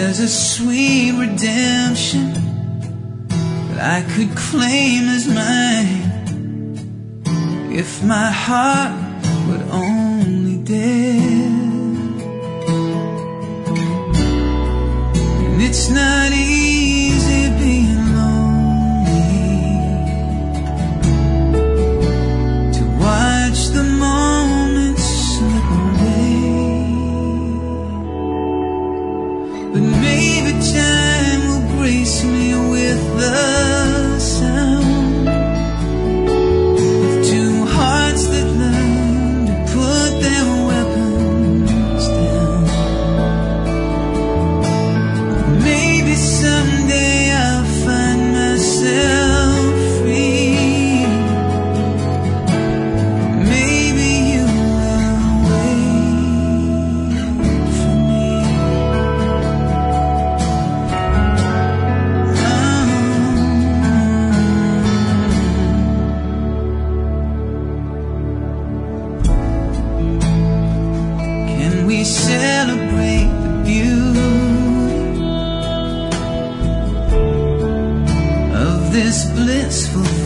There's a sweet redemption that I could claim as mine if my heart would only dare. And it's not easy being lonely, to watch the moments slip away. But maybe time will grace me with the sound of two hearts that learn to put their weapons down. Maybe someday I'll find myself free. Maybe you will wait for me. Can we celebrate the beauty of this blissful